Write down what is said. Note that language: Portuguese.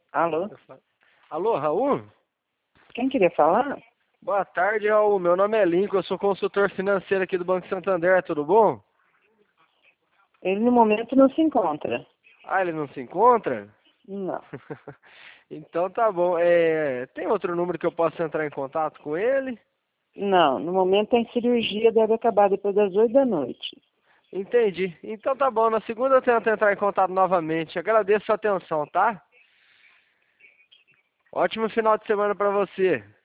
Alô? Alô, Raul? Quem queria falar? Boa tarde, Raul. Meu nome é Lincoln, eu sou consultor financeiro aqui do Banco Santander, tudo bom? Ele no momento não se encontra. Ah, ele não se encontra? Não. Então tá bom. Tem outro número que eu possa entrar em contato com ele? Não, no momento a cirurgia deve acabar depois das 8 da noite. Entendi. Então tá bom, na segunda eu tento entrar em contato novamente. Agradeço a sua atenção, tá? Ótimo final de semana pra você.